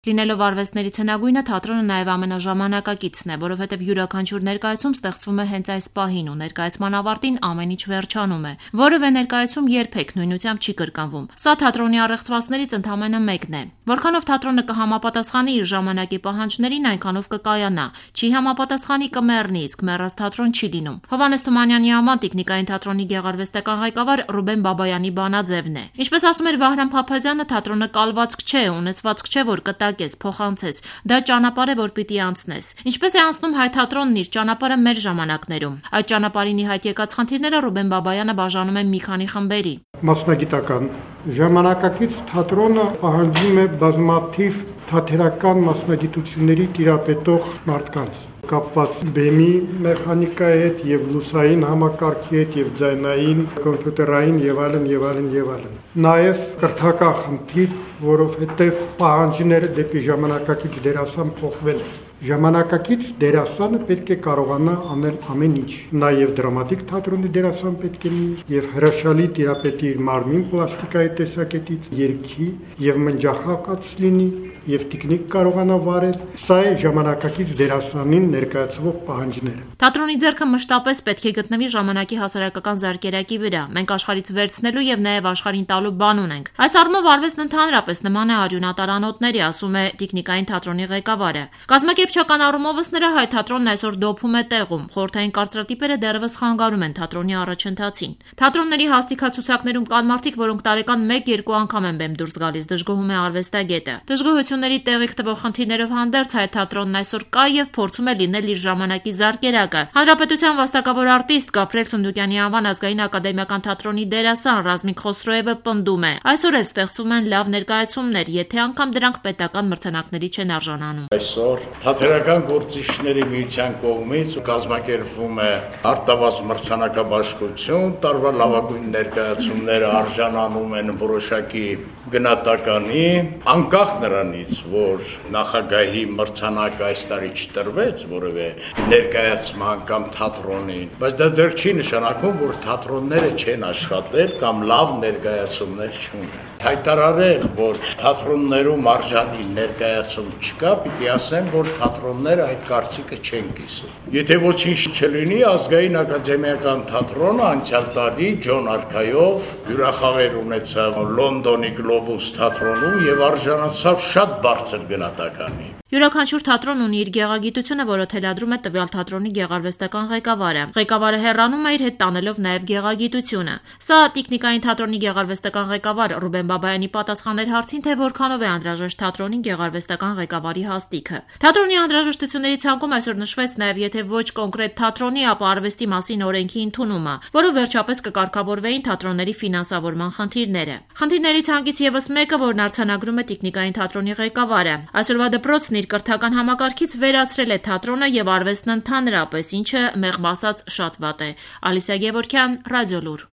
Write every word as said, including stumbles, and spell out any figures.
Լինելով արվեստներից հնագույնը, թատրոնը նաև ամենաժամանակակիցն է, որովհետև յուրաքանչյուր ներկայացում ստեղծվում է հենց այս պահին ու ներկայացման ավարտին ամեն ինչ վերջանում է։ Որևէ ներկայացում երբեք նույնությամբ չի կրկնվում։ Սա թատրոնի առեղծվածներից ընդամենը մեկն է։ Որքանով թատրոնը կհամապատասխանի իր ժամանակի պահանջներին, այնքանով կկայանա։ Չի համապատասխանի կմեռնի, իսկ մեռած թատրոն չի լինում։ Հովհաննես Թումանյանի անվան տիկնիկային թատրոնի գեղարվեստական ղեկավար Ռուբեն Բաբայանի բանաձևն է։ Ինչպես ասում էր Վահրամ Փափազյանը, թատրոնը կալվածք չէ, ունեցվածք չէ, որ կտակես, փոխանցես, դա ճանապարհ է, որ պիտի անցնես։ Ինչպես է անցնում հայ թատրոնն իր ճանապարհը մեր ժամանակներում։ Այդ ճանապարհին ի հայտ եկած խնդիրները Ռուբեն Բաբայանը բաժանում է մի քանի խմբերի։ Մասնագիտական ժամանակակից թատրոնը պահանջում է բազմաթիվ թատերական մասնագիտությունների տիրապետող մարդկանց, կապված բեմի մեխանիկայի հետ եւ լուսային համակարգի հետ եւ ձայնային, կոմպյուտերային եւ այլն եւ այլն եւ այլն։ Նաեւ կրթական խնդիր, որովհետեւ պահանջները դեպի ժամանակակից դերասան փոխվել են։ Ժամանակակից դերասանը պետք է կարողանա անել ամեն ինչ։ Նաև դրամատիկ թատրոնի դերասան պետք է լինի եւ հրաշալի տիրապետի իր մարմին պլաստիկայի տեսակետից, երգի եւ մնջախաղաց լինի եւ տեխնիկ կարողանա վարել։ Սա է ժամանակակից դերասանին ներկայացվող պահանջները։ Թատրոնի ձեռքը մշտապես պետք է գտնվի ժամանակի հասարակական զարկերակի վրա։ Մենք աշխարհից վերցնելու եւ նաեւ աշխարհին տալու բան ունենք։ Այս առումով արվեստն ընդհանրապես նման է արյունատար անոթների, ասում է տեխնիկային թատրոնի ղեկավարը։ Կազմակերպչական առումովս նրա հայ թատրոնն այսօր դոփում է տեղում։ Խորհրդային կարծրատիպերը դեռևս խանգարում են թատրոնի առաջընթացին։ Թատրոնների հաստիքացուցակներում կան մարդիկ, որոնք տարեկան մեկ-երկու անգամ են բեմ դուրս գալիս, դժգոհում է արվեստագետը։ Դժգոհությունների տեղիք տվող խնդիրներով հանդերձ հայ թատրոնն այսօր կա եւ փորձում է լինել իր ժամանակի զարկերակը։ Հանրապետության վաստակավոր արտիստ Գաբրիել Սունդուկյանի անվան ազգային ակադեմիական թատրոնի դերասան Ռազմիկ Խոսրոևը պնդում է. այսօր էլ ստեղծվում են լավ ներկայացումներ, եթե անգամ դրանք պետական մրցանակների չեն արժանանում։ Այսօր թատերական գործիչների միության կողմից կազմակերպվում է արտավազ մրցանակաբաշխություն, տարվա լավագույն ներկայացումները արժանանում են որոշակի գնահատականի, անկախ նրանից, որ նախագահի մրցանակը այս տարի չտրվեց որևէ ներկայացման կամ թատրոնին, բայց դա դեռ չի նշանակում, որ թատրոնները չեն աշխատել կամ լավ ներկայացումներ չունեն։ Հայտարարել, որ թատրոններում արժանի ներկայացում չկա, պիտի ասեմ, որ թատրոնները այդ կարծիքը չեն կիսում։ Եթե ոչինչ չլինի, ազգային ակադեմիական թատրոնը անցյալ տարի Ջոն Արքայով հյուրախաղեր ունեցավ Լոնդոնի Գլոբուս թատրոնում եւ արժանացավ շատ բարձր գնահատականի։ Յուրաքանչյուր թատրոն ունի իր գեղագիտությունը, որը թելադրում է տվյալ թատրոնի գեղարվեստական ղեկավարը։ Ղեկավարը հեռանում է իր հետ տանելով նաև գեղագիտությունը։ Սա տեխնիկային թատրոնի գեղարվեստական ղեկավար Ռուբեն Բաբայանի պատասխաներ հարցին, թե որքանով է անհրաժեշտ թատրոնի գեղարվեստական ղեկավարի հաստիքը։ Թատրոնի անհրաժեշտությունների ցանկում այսօր նշվեց նաև եթե ոչ կոնկրետ թատրոնի, ապա արվեստի մասին օրենքի ընդունումը, որով վերջապես կկարգավորվեին թատրոնների ֆինանսավորման խնդիրները։ Խնդիրների ցանկից եւս մեկը, որն արձանագրում է տեխնիկային թատրոնի ղեկավարը։ Այսօրվա դպրոցն իր կրթական համակարգից վերացրել է թատրոնը եւ արվեստն ընդհանրապես, ինչը մեղմ ասած շատ վատ է։ Ալիսա Գևորգյան, Ռադիոլուր։